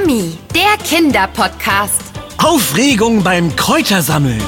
Mami, der Kinderpodcast. Aufregung beim Kräutersammeln.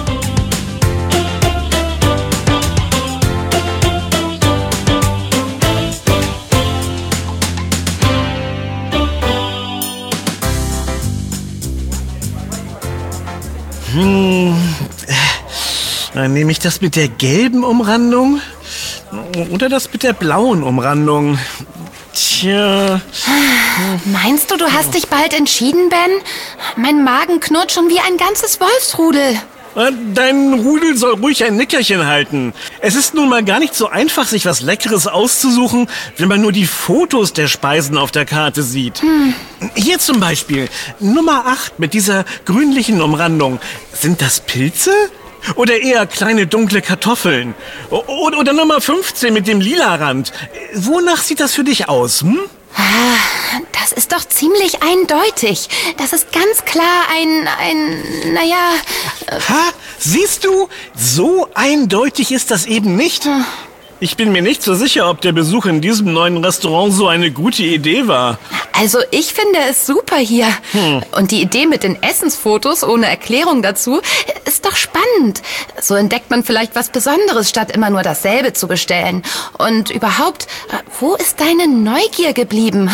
Dann nehme ich das mit der gelben Umrandung oder das mit der blauen Umrandung. Tja. Meinst du hast dich bald entschieden, Ben? Mein Magen knurrt schon wie ein ganzes Wolfsrudel. Dein Rudel soll ruhig ein Nickerchen halten. Es ist nun mal gar nicht so einfach, sich was Leckeres auszusuchen, wenn man nur die Fotos der Speisen auf der Karte sieht. Hier zum Beispiel, Nummer 8 mit dieser grünlichen Umrandung. Sind das Pilze? Oder eher kleine dunkle Kartoffeln? Oder Nummer 15 mit dem lila Rand. Wonach sieht das für dich aus, Das ist doch ziemlich eindeutig. Das ist ganz klar naja... Siehst du? So eindeutig ist das eben nicht. Ich bin mir nicht so sicher, ob der Besuch in diesem neuen Restaurant so eine gute Idee war. Also ich finde es super hier. Und die Idee mit den Essensfotos ohne Erklärung dazu ist doch spannend. So entdeckt man vielleicht was Besonderes, statt immer nur dasselbe zu bestellen. Und überhaupt, wo ist deine Neugier geblieben?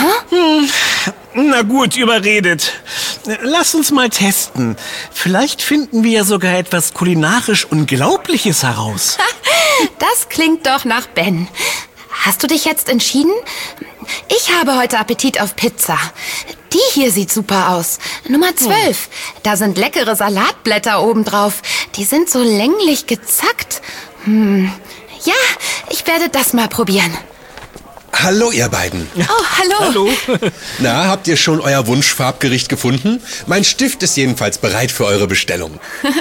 Na gut, überredet. Lass uns mal testen. Vielleicht finden wir ja sogar etwas kulinarisch Unglaubliches heraus. Das klingt doch nach Ben. Hast du dich jetzt entschieden? Ich habe heute Appetit auf Pizza. Die hier sieht super aus. Nummer 12. Da sind leckere Salatblätter obendrauf. Die sind so länglich gezackt. Ja, ich werde das mal probieren. Hallo, ihr beiden. Oh, hallo. Na, habt ihr schon euer Wunschfarbgericht gefunden? Mein Stift ist jedenfalls bereit für eure Bestellung.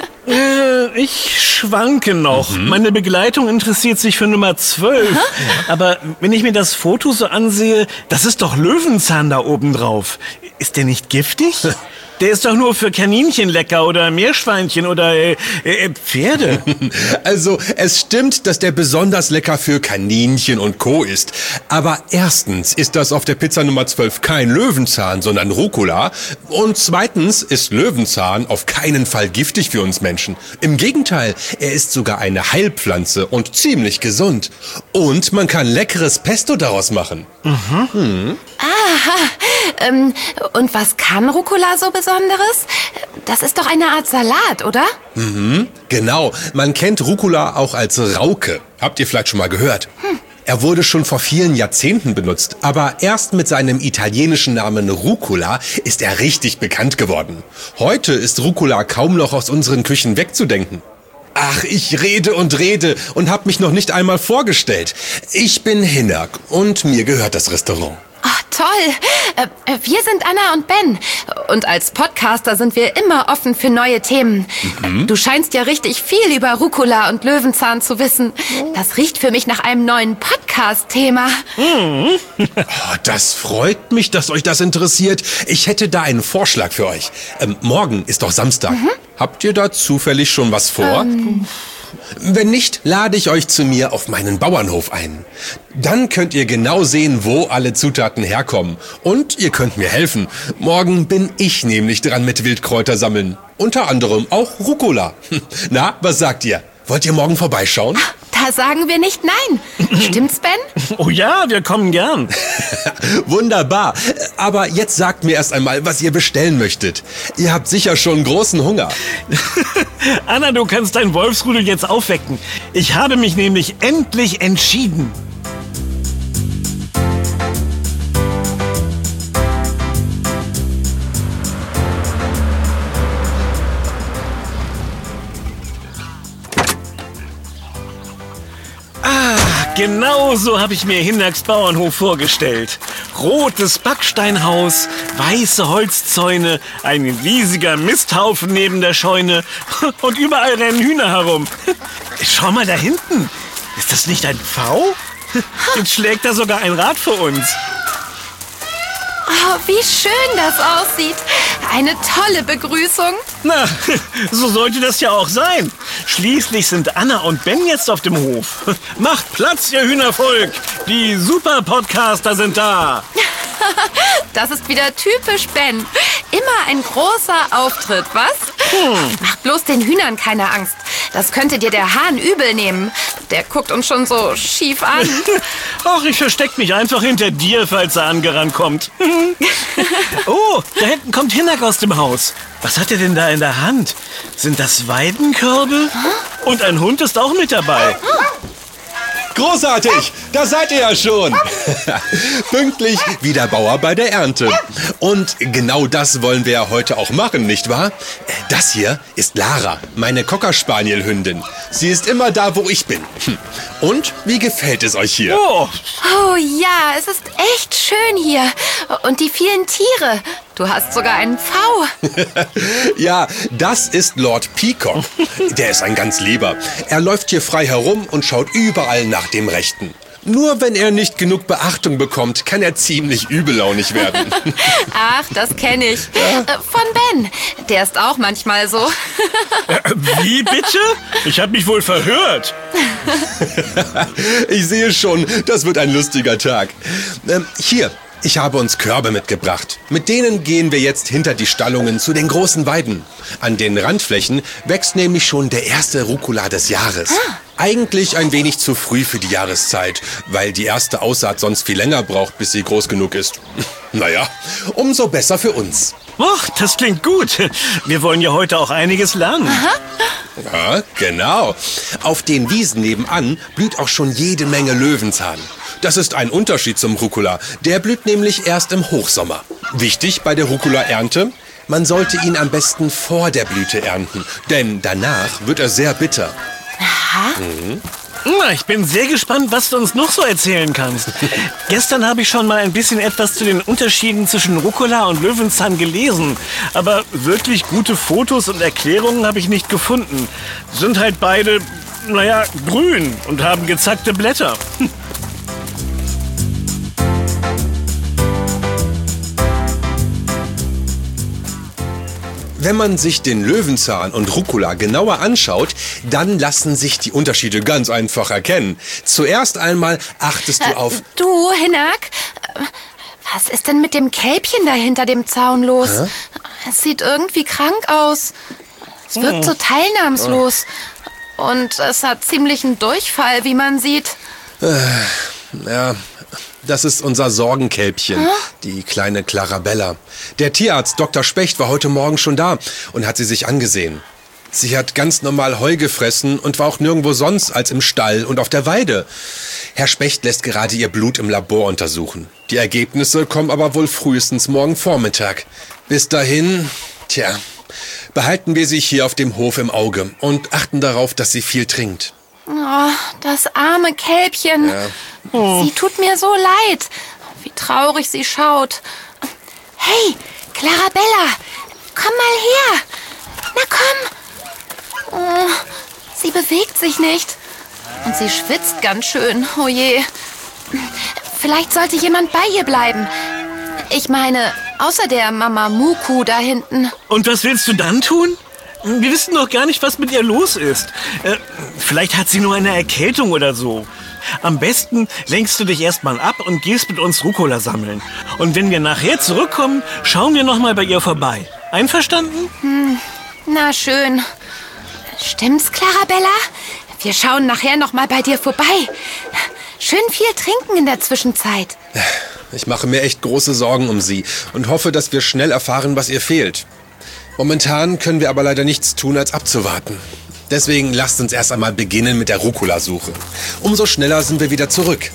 Ich schwanke noch. Meine Begleitung interessiert sich für Nummer 12. Aber wenn ich mir das Foto so ansehe, das ist doch Löwenzahn da oben drauf. Ist der nicht giftig? Der ist doch nur für Kaninchen lecker oder Meerschweinchen oder Pferde. Also, es stimmt, dass der besonders lecker für Kaninchen und Co. ist. Aber erstens ist das auf der Pizza Nummer 12 kein Löwenzahn, sondern Rucola. Und zweitens ist Löwenzahn auf keinen Fall giftig für uns Menschen. Im Gegenteil, er ist sogar eine Heilpflanze und ziemlich gesund. Und man kann leckeres Pesto daraus machen. Und was kann Rucola so Besonderes? Das ist doch eine Art Salat, oder? Genau. Man kennt Rucola auch als Rauke. Habt ihr vielleicht schon mal gehört? Er wurde schon vor vielen Jahrzehnten benutzt, aber erst mit seinem italienischen Namen Rucola ist er richtig bekannt geworden. Heute ist Rucola kaum noch aus unseren Küchen wegzudenken. Ach, ich rede und hab mich noch nicht einmal vorgestellt. Ich bin Hinak und mir gehört das Restaurant. Ach, toll. Wir sind Anna und Ben. Und als Podcaster sind wir immer offen für neue Themen. Du scheinst ja richtig viel über Rucola und Löwenzahn zu wissen. Das riecht für mich nach einem neuen Podcast-Thema. Das freut mich, dass euch das interessiert. Ich hätte da einen Vorschlag für euch. Morgen ist doch Samstag. Habt ihr da zufällig schon was vor? Wenn nicht, lade ich euch zu mir auf meinen Bauernhof ein. Dann könnt ihr genau sehen, wo alle Zutaten herkommen. Und ihr könnt mir helfen. Morgen bin ich nämlich dran mit Wildkräuter sammeln. Unter anderem auch Rucola. Na, was sagt ihr? Wollt ihr morgen vorbeischauen? Da sagen wir nicht nein. Stimmt's, Ben? Oh ja, wir kommen gern. Wunderbar. Aber jetzt sagt mir erst einmal, was ihr bestellen möchtet. Ihr habt sicher schon großen Hunger. Anna, du kannst dein Wolfsrudel jetzt aufwecken. Ich habe mich nämlich endlich entschieden. Genau so habe ich mir Hinaks Bauernhof vorgestellt. Rotes Backsteinhaus, weiße Holzzäune, ein riesiger Misthaufen neben der Scheune und überall rennen Hühner herum. Schau mal da hinten. Ist das nicht ein Pfau? Jetzt schlägt da sogar ein Rad für uns. Oh, wie schön das aussieht. Eine tolle Begrüßung. Na, so sollte das ja auch sein. Schließlich sind Anna und Ben jetzt auf dem Hof. Macht Platz, ihr Hühnervolk. Die Super-Podcaster sind da. Das ist wieder typisch Ben. Immer ein großer Auftritt, was? Mach bloß den Hühnern keine Angst. Das könnte dir der Hahn übel nehmen. Der guckt uns schon so schief an. Ach, ich versteck mich einfach hinter dir, falls er angerannt kommt. Oh, da hinten kommt Hinak aus dem Haus. Was hat er denn da in der Hand? Sind das Weidenkörbe? Und ein Hund ist auch mit dabei. Großartig, da seid ihr ja schon. Pünktlich wie der Bauer bei der Ernte. Und genau das wollen wir ja heute auch machen, nicht wahr? Das hier ist Lara, meine Cocker-Spaniel-Hündin. Sie ist immer da, wo ich bin. Und wie gefällt es euch hier? Oh, Oh ja, es ist echt schön hier. Und die vielen Tiere. Du hast sogar einen Pfau. Ja, das ist Lord Peacock. Der ist ein ganz Lieber. Er läuft hier frei herum und schaut überall nach dem Rechten. Nur wenn er nicht genug Beachtung bekommt, kann er ziemlich übellaunig werden. Ach, das kenne ich. Von Ben. Der ist auch manchmal so. wie bitte? Ich habe mich wohl verhört. Ich sehe schon, das wird ein lustiger Tag. Hier, ich habe uns Körbe mitgebracht. Mit denen gehen wir jetzt hinter die Stallungen zu den großen Weiden. An den Randflächen wächst nämlich schon der erste Rucola des Jahres. Eigentlich ein wenig zu früh für die Jahreszeit, weil die erste Aussaat sonst viel länger braucht, bis sie groß genug ist. Naja, umso besser für uns. Ach, das klingt gut. Wir wollen ja heute auch einiges lernen. Ja, genau. Auf den Wiesen nebenan blüht auch schon jede Menge Löwenzahn. Das ist ein Unterschied zum Rucola. Der blüht nämlich erst im Hochsommer. Wichtig bei der Rucola-Ernte: Man sollte ihn am besten vor der Blüte ernten, denn danach wird er sehr bitter. Na, ich bin sehr gespannt, was du uns noch so erzählen kannst. Gestern habe ich schon mal ein bisschen etwas zu den Unterschieden zwischen Rucola und Löwenzahn gelesen. Aber wirklich gute Fotos und Erklärungen habe ich nicht gefunden. Sind halt beide, grün und haben gezackte Blätter. Wenn man sich den Löwenzahn und Rucola genauer anschaut, dann lassen sich die Unterschiede ganz einfach erkennen. Zuerst einmal achtest du auf... Du, Hinak, was ist denn mit dem Kälbchen da hinter dem Zaun los? Es sieht irgendwie krank aus. Es wirkt so teilnahmslos. Und es hat ziemlichen Durchfall, wie man sieht. Ja, das ist unser Sorgenkälbchen, die kleine Clarabella. Der Tierarzt Dr. Specht war heute Morgen schon da und hat sie sich angesehen. Sie hat ganz normal Heu gefressen und war auch nirgendwo sonst als im Stall und auf der Weide. Herr Specht lässt gerade ihr Blut im Labor untersuchen. Die Ergebnisse kommen aber wohl frühestens morgen Vormittag. Bis dahin, behalten wir sie hier auf dem Hof im Auge und achten darauf, dass sie viel trinkt. Oh, das arme Kälbchen. Ja. Sie tut mir so leid. Wie traurig sie schaut. Hey, Clarabella, komm mal her. Na komm. Oh, sie bewegt sich nicht. Und sie schwitzt ganz schön. Oh je. Vielleicht sollte jemand bei ihr bleiben. Ich meine, außer der Mama Muku da hinten. Und was willst du dann tun? Wir wissen noch gar nicht, was mit ihr los ist. Vielleicht hat sie nur eine Erkältung oder so. Am besten lenkst du dich erstmal ab und gehst mit uns Rucola sammeln. Und wenn wir nachher zurückkommen, schauen wir noch mal bei ihr vorbei. Einverstanden? Na schön. Stimmt's, Clarabella? Wir schauen nachher noch mal bei dir vorbei. Schön viel trinken in der Zwischenzeit. Ich mache mir echt große Sorgen um sie und hoffe, dass wir schnell erfahren, was ihr fehlt. Momentan können wir aber leider nichts tun, als abzuwarten. Deswegen lasst uns erst einmal beginnen mit der Rucola-Suche. Umso schneller sind wir wieder zurück.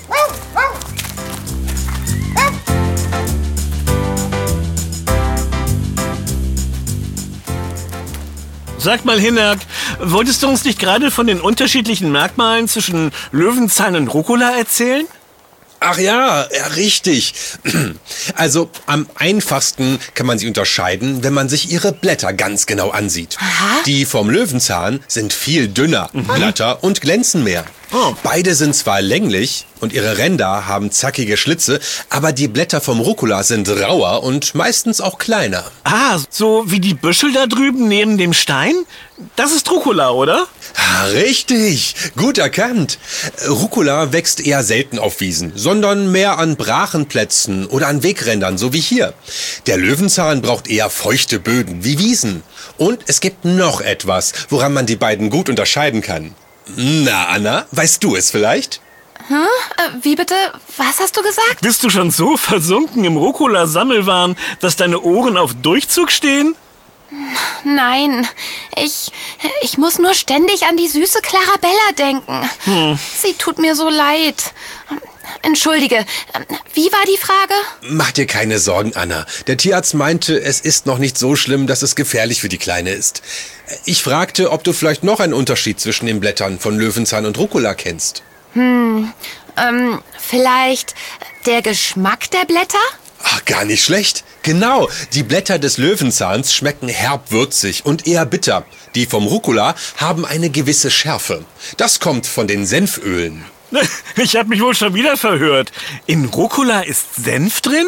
Sag mal, Hinak, wolltest du uns nicht gerade von den unterschiedlichen Merkmalen zwischen Löwenzahn und Rucola erzählen? Ach ja, richtig. Also am einfachsten kann man sie unterscheiden, wenn man sich ihre Blätter ganz genau ansieht. Die vom Löwenzahn sind viel dünner, glatter und glänzen mehr. Oh. Beide sind zwar länglich und ihre Ränder haben zackige Schlitze, aber die Blätter vom Rucola sind rauer und meistens auch kleiner. Ah, so wie die Büschel da drüben neben dem Stein? Das ist Rucola, oder? Richtig, gut erkannt. Rucola wächst eher selten auf Wiesen, sondern mehr an Brachenplätzen oder an Wegrändern, so wie hier. Der Löwenzahn braucht eher feuchte Böden wie Wiesen. Und es gibt noch etwas, woran man die beiden gut unterscheiden kann. Na, Anna, weißt du es vielleicht? Wie bitte? Was hast du gesagt? Bist du schon so versunken im Rucola-Sammelwahn, dass deine Ohren auf Durchzug stehen? Nein, ich muss nur ständig an die süße Clarabella denken. Sie tut mir so leid. Entschuldige, wie war die Frage? Mach dir keine Sorgen, Anna. Der Tierarzt meinte, es ist noch nicht so schlimm, dass es gefährlich für die Kleine ist. Ich fragte, ob du vielleicht noch einen Unterschied zwischen den Blättern von Löwenzahn und Rucola kennst. Vielleicht der Geschmack der Blätter? Ach, gar nicht schlecht. Genau, die Blätter des Löwenzahns schmecken herb-würzig und eher bitter. Die vom Rucola haben eine gewisse Schärfe. Das kommt von den Senfölen. Ich habe mich wohl schon wieder verhört. In Rucola ist Senf drin?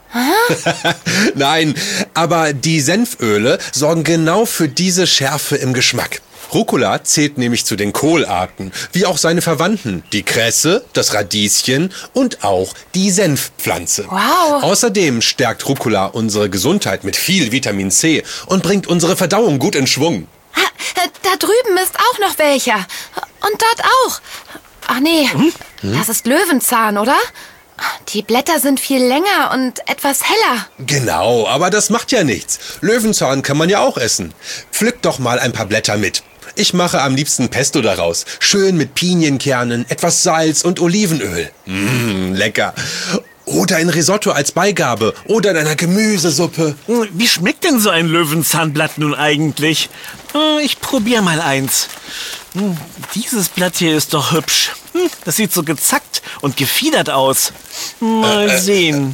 Nein, aber die Senföle sorgen genau für diese Schärfe im Geschmack. Rucola zählt nämlich zu den Kohlarten, wie auch seine Verwandten, die Kresse, das Radieschen und auch die Senfpflanze. Wow. Außerdem stärkt Rucola unsere Gesundheit mit viel Vitamin C und bringt unsere Verdauung gut in Schwung. Da drüben ist auch noch welcher. Und dort auch. Ach nee, das ist Löwenzahn, oder? Die Blätter sind viel länger und etwas heller. Genau, aber das macht ja nichts. Löwenzahn kann man ja auch essen. Pflück doch mal ein paar Blätter mit. Ich mache am liebsten Pesto daraus. Schön mit Pinienkernen, etwas Salz und Olivenöl. Lecker. Oder in Risotto als Beigabe oder in einer Gemüsesuppe. Wie schmeckt denn so ein Löwenzahnblatt nun eigentlich? Ich probiere mal eins. Dieses Blatt hier ist doch hübsch. Das sieht so gezackt und gefiedert aus. Mal sehen.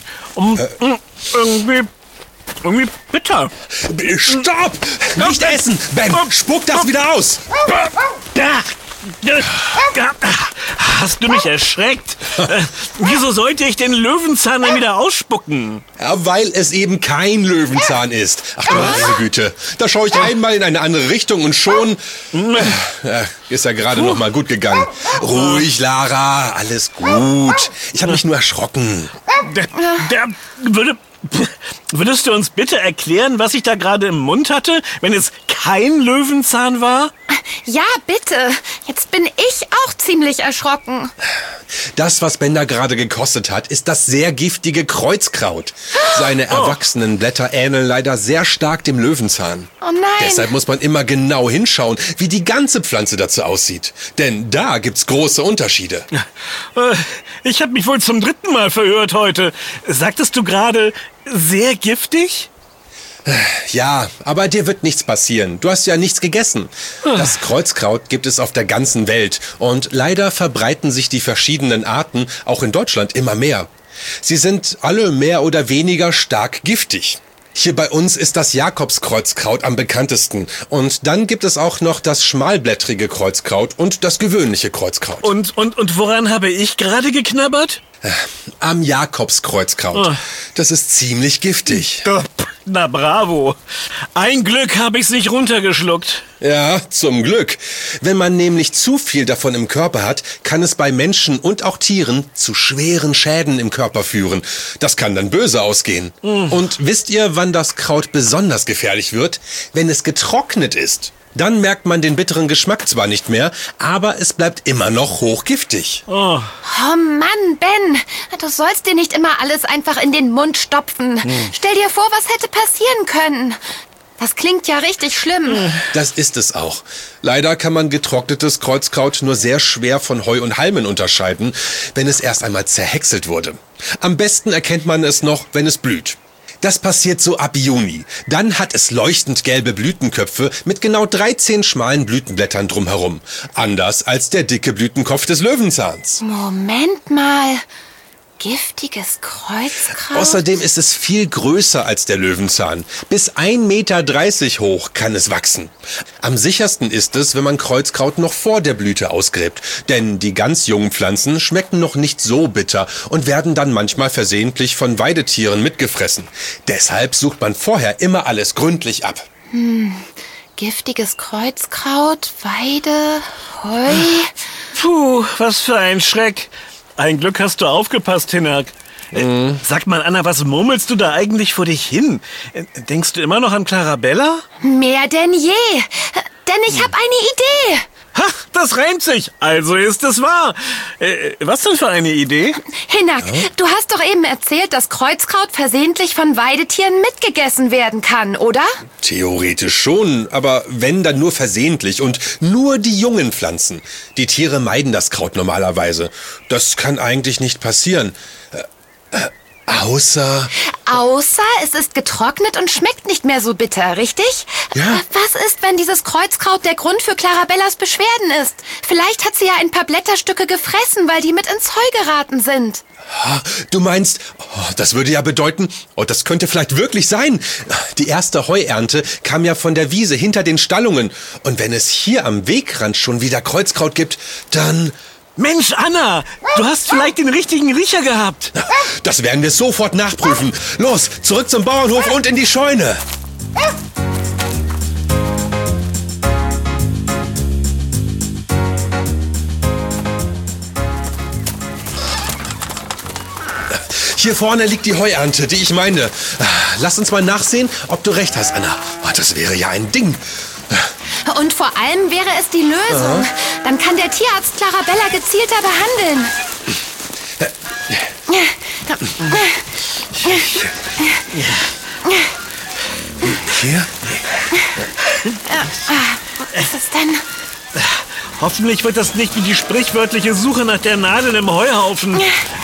Irgendwie bitter. Stopp! Nicht essen! Ben, spuck das wieder aus! Hast du mich erschreckt? Wieso sollte ich den Löwenzahn dann wieder ausspucken? Ja, weil es eben kein Löwenzahn ist. Ach du meine Güte. Da schaue ich einmal in eine andere Richtung und schon ist er gerade noch mal gut gegangen. Ruhig, Lara, alles gut. Ich habe mich nur erschrocken. Würdest du uns bitte erklären, was ich da gerade im Mund hatte, wenn es kein Löwenzahn war? Ja, bitte. Jetzt bin ich auch ziemlich erschrocken. Das, was Ben da gerade gekostet hat, ist das sehr giftige Kreuzkraut. Seine erwachsenen Blätter ähneln leider sehr stark dem Löwenzahn. Oh nein. Deshalb muss man immer genau hinschauen, wie die ganze Pflanze dazu aussieht. Denn da gibt's große Unterschiede. Ich habe mich wohl zum 3. Mal verhört heute. Sagtest du gerade sehr giftig? Ja, aber dir wird nichts passieren. Du hast ja nichts gegessen. Das Kreuzkraut gibt es auf der ganzen Welt und leider verbreiten sich die verschiedenen Arten auch in Deutschland immer mehr. Sie sind alle mehr oder weniger stark giftig. Hier bei uns ist das Jakobskreuzkraut am bekanntesten. Und dann gibt es auch noch das schmalblättrige Kreuzkraut und das gewöhnliche Kreuzkraut. Und woran habe ich gerade geknabbert? Am Jakobskreuzkraut. Das ist ziemlich giftig. Na bravo. Ein Glück habe ich's nicht runtergeschluckt. Ja, zum Glück. Wenn man nämlich zu viel davon im Körper hat, kann es bei Menschen und auch Tieren zu schweren Schäden im Körper führen. Das kann dann böse ausgehen. Und wisst ihr, wann das Kraut besonders gefährlich wird? Wenn es getrocknet ist. Dann merkt man den bitteren Geschmack zwar nicht mehr, aber es bleibt immer noch hochgiftig. Oh Mann, Ben, du sollst dir nicht immer alles einfach in den Mund stopfen. Stell dir vor, was hätte passieren können. Das klingt ja richtig schlimm. Das ist es auch. Leider kann man getrocknetes Kreuzkraut nur sehr schwer von Heu und Halmen unterscheiden, wenn es erst einmal zerhäckselt wurde. Am besten erkennt man es noch, wenn es blüht. Das passiert so ab Juni. Dann hat es leuchtend gelbe Blütenköpfe mit genau 13 schmalen Blütenblättern drumherum. Anders als der dicke Blütenkopf des Löwenzahns. Moment mal. Giftiges Kreuzkraut? Außerdem ist es viel größer als der Löwenzahn. Bis 1,30 Meter hoch kann es wachsen. Am sichersten ist es, wenn man Kreuzkraut noch vor der Blüte ausgräbt. Denn die ganz jungen Pflanzen schmecken noch nicht so bitter und werden dann manchmal versehentlich von Weidetieren mitgefressen. Deshalb sucht man vorher immer alles gründlich ab. Giftiges Kreuzkraut, Weide, Heu. Puh, was für ein Schreck. Ein Glück hast du aufgepasst, Hinak. Sag mal, Anna, was murmelst du da eigentlich vor dich hin? Denkst du immer noch an Clarabella? Mehr denn je. Denn ich habe eine Idee. Ha, das reimt sich. Also ist es wahr. Was denn für eine Idee? Hinak, du hast doch eben erzählt, dass Kreuzkraut versehentlich von Weidetieren mitgegessen werden kann, oder? Theoretisch schon, aber wenn, dann nur versehentlich und nur die jungen Pflanzen. Die Tiere meiden das Kraut normalerweise. Das kann eigentlich nicht passieren. Außer es ist getrocknet und schmeckt nicht mehr so bitter, richtig? Ja. Was ist, wenn dieses Kreuzkraut der Grund für Clarabellas Beschwerden ist? Vielleicht hat sie ja ein paar Blätterstücke gefressen, weil die mit ins Heu geraten sind. Du meinst, das würde ja bedeuten, das könnte vielleicht wirklich sein. Die erste Heuernte kam ja von der Wiese hinter den Stallungen. Und wenn es hier am Wegrand schon wieder Kreuzkraut gibt, dann... Mensch, Anna, du hast vielleicht den richtigen Riecher gehabt. Das werden wir sofort nachprüfen. Los, zurück zum Bauernhof und in die Scheune. Hier vorne liegt die Heuernte, die ich meine. Lass uns mal nachsehen, ob du recht hast, Anna. Das wäre ja ein Ding. Und vor allem wäre es die Lösung. Dann kann der Tierarzt Clarabella gezielter behandeln. Hier? Was ist es denn? Hoffentlich wird das nicht wie die sprichwörtliche Suche nach der Nadel im Heuhaufen.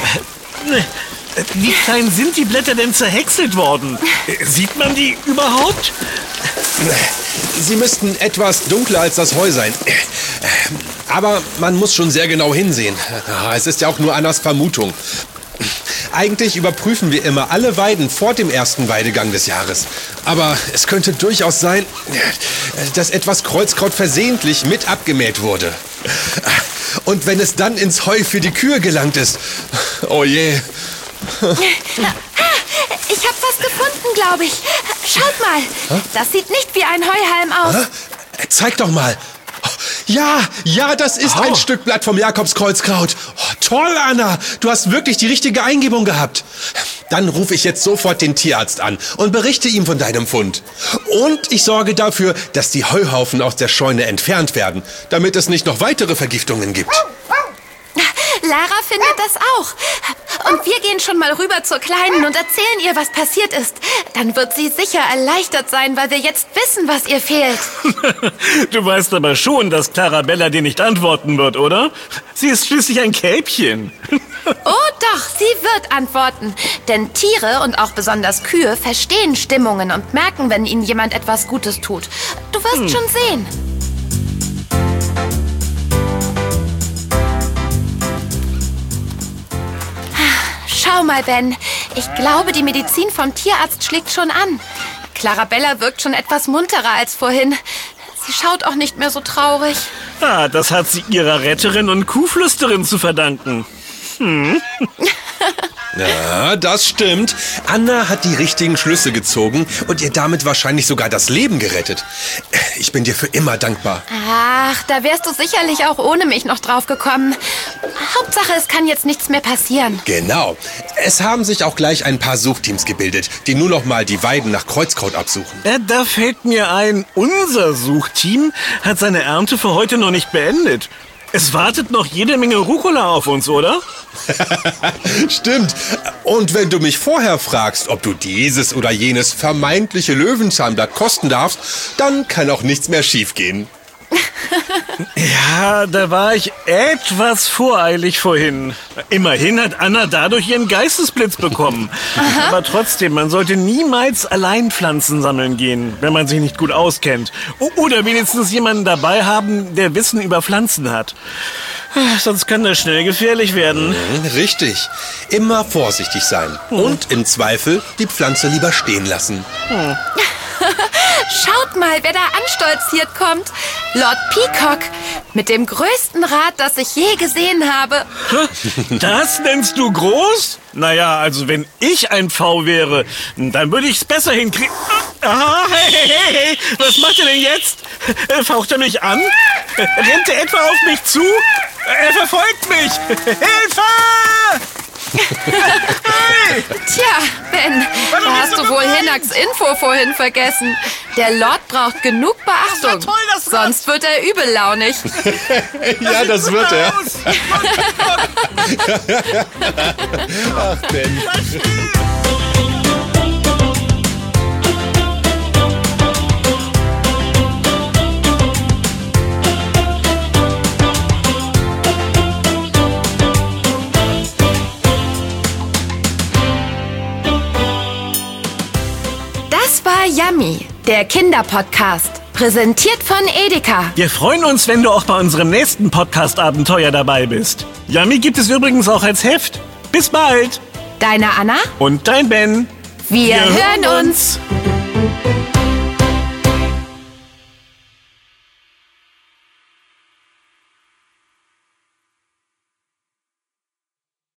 Wie klein sind die Blätter denn zerhäckselt worden? Sieht man die überhaupt? Sie müssten etwas dunkler als das Heu sein. Aber man muss schon sehr genau hinsehen. Es ist ja auch nur Annas Vermutung. Eigentlich überprüfen wir immer alle Weiden vor dem ersten Weidegang des Jahres. Aber es könnte durchaus sein, dass etwas Kreuzkraut versehentlich mit abgemäht wurde. Und wenn es dann ins Heu für die Kühe gelangt ist, oh je. Ich habe was gefunden, glaube ich. Schaut mal, das sieht nicht wie ein Heuhalm aus. Zeig doch mal. Ja, das ist ein Stück Blatt vom Jakobskreuzkraut. Toll, Anna, du hast wirklich die richtige Eingebung gehabt. Dann rufe ich jetzt sofort den Tierarzt an und berichte ihm von deinem Fund. Und ich sorge dafür, dass die Heuhaufen aus der Scheune entfernt werden, damit es nicht noch weitere Vergiftungen gibt. Lara findet das auch. Und wir gehen schon mal rüber zur Kleinen und erzählen ihr, was passiert ist. Dann wird sie sicher erleichtert sein, weil wir jetzt wissen, was ihr fehlt. Du weißt aber schon, dass Clarabella dir nicht antworten wird, oder? Sie ist schließlich ein Kälbchen. Oh doch, sie wird antworten. Denn Tiere und auch besonders Kühe verstehen Stimmungen und merken, wenn ihnen jemand etwas Gutes tut. Du wirst schon sehen. Schau mal, Ben. Ich glaube, die Medizin vom Tierarzt schlägt schon an. Clarabella wirkt schon etwas munterer als vorhin. Sie schaut auch nicht mehr so traurig. Das hat sie ihrer Retterin und Kuhflüsterin zu verdanken. Ja, das stimmt. Anna hat die richtigen Schlüsse gezogen und ihr damit wahrscheinlich sogar das Leben gerettet. Ich bin dir für immer dankbar. Ach, da wärst du sicherlich auch ohne mich noch drauf gekommen. Hauptsache, es kann jetzt nichts mehr passieren. Genau. Es haben sich auch gleich ein paar Suchteams gebildet, die nur noch mal die Weiden nach Kreuzkraut absuchen. Da fällt mir ein, unser Suchteam hat seine Ernte für heute noch nicht beendet. Es wartet noch jede Menge Rucola auf uns, oder? Stimmt. Und wenn du mich vorher fragst, ob du dieses oder jenes vermeintliche Löwenzahnblatt kosten darfst, dann kann auch nichts mehr schiefgehen. Ja, da war ich etwas voreilig vorhin. Immerhin hat Anna dadurch ihren Geistesblitz bekommen. Aber trotzdem, man sollte niemals allein Pflanzen sammeln gehen, wenn man sich nicht gut auskennt. Oder wenigstens jemanden dabei haben, der Wissen über Pflanzen hat. Sonst kann das schnell gefährlich werden. Richtig. Immer vorsichtig sein. Und im Zweifel die Pflanze lieber stehen lassen. Schaut mal, wer da anstolziert kommt. Lord Peacock. Mit dem größten Rad, das ich je gesehen habe. Das nennst du groß? Naja, also wenn ich ein Pfau wäre, dann würde ich's besser hinkriegen. Ah, hey, was macht er denn jetzt? Faucht er mich an? Rennt er etwa auf mich zu? Er verfolgt mich! Hilfe! Hey! Tja, Ben, da hast du wohl Hinnacks Info vorhin vergessen. Der Lord braucht genug Beachtung, Das war toll, das war- sonst wird er übellaunig. Ja, das wird er. Ach, Ben. Das war Yummy, der Kinderpodcast. Präsentiert von Edeka. Wir freuen uns, wenn du auch bei unserem nächsten Podcast-Abenteuer dabei bist. Yummy gibt es übrigens auch als Heft. Bis bald! Deine Anna? Und dein Ben. Wir hören uns.